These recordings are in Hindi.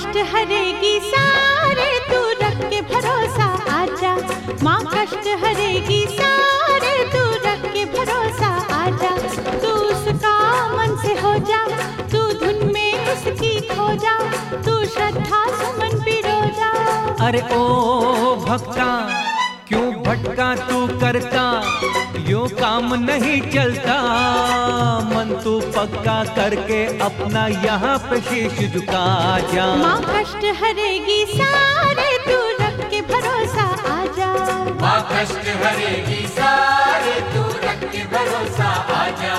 कष्ट हरेगी सारे, तू रख के भरोसा आजा। माँ कष्ट हरेगी सारे, तू रख के भरोसा आजा। तू उसका मन से हो जा, तू धुन में उसकी खो जा, तू श्रद्धा सुमन पिरो जा। अरे ओ भक्ता क्यों भटका तू करता, यो काम नहीं चलता। मन तू पक्का करके अपना यहाँ पे शीश झुका जा। माँ कष्ट हरेगी सारे, तू रख के भरोसा आजा। माँ कष्ट हरेगी सारे, तू रख के भरोसा आजा।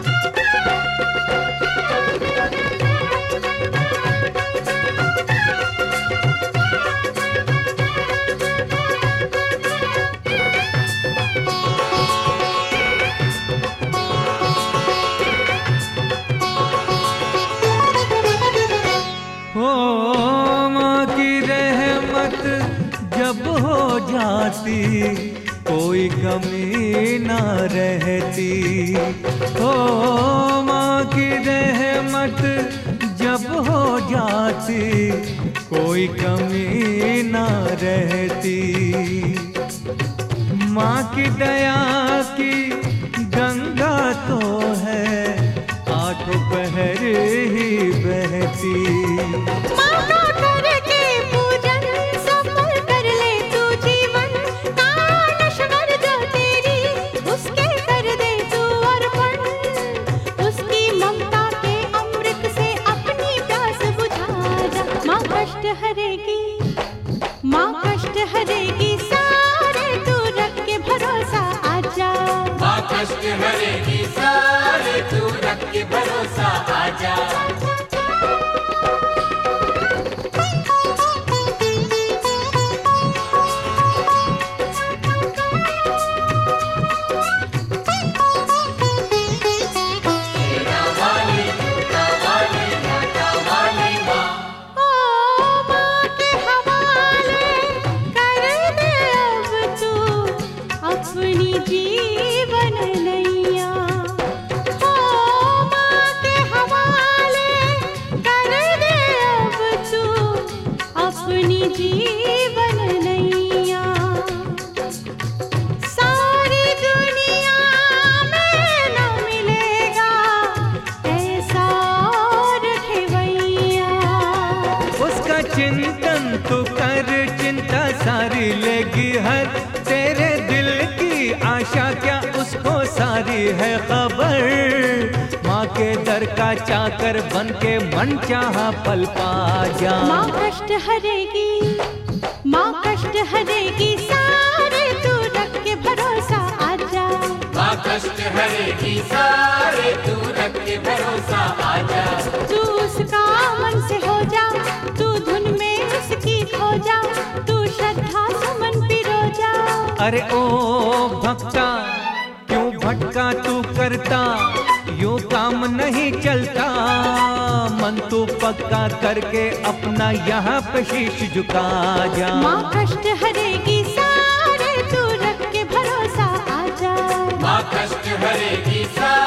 माँ की रहमत जब हो जाती, कोई कमी ना रहती। हो माँ की रहमत जब हो जाती, कोई कमी ना रहती। माँ की दया की गंगा तो है, आठों पहर ही बहती। माँ का करके पूजन सफल कर ले तू जीवन, नश्वर जो तेरी उसके कर दे तू अर्पण। उसकी ममता के अमृत से अपनी प्यास बुझा जा। माँ कष्ट हरेगी, माँ कष्ट हरेगी सारे, तू रख के भरोसा आजा। माँ कष्ट हरेगी सारे, तू रख के भरोसा आजा। अपनी जीवन नैया, हो माँ के हवाले कर दे अब तू अपनी जीवन नैया। सारी दुनिया में न मिलेगा ऐसा और खेवैया। उसका चिंतन तू कर, चिंता सारी लेगी हर। तेरे दिल की आशा क्या उसको सारी है खबर। माँ के दर का चाकर बन के मन चाहा पल पा जा। माँ कष्ट हरेगी, माँ कष्ट हरेगी सारे, तू रख के भरोसा आजा। माँ कष्ट हरेगी सारे, तू रख के भरोसा आजा। तू उसका मन से हो जा, तू धुन में उसकी खो जा, तू श्रद्धा सुमन पिरो जा। अरे ओ भक्ता क्यों भटका तू करता, यो काम नहीं चलता। मन तू पक्का करके अपना यहाँ पे शीश झुका जा। माँ कष्ट हरेगी सारे, तू रख के भरोसा आजा। माँ कष्ट हरेगी सारे,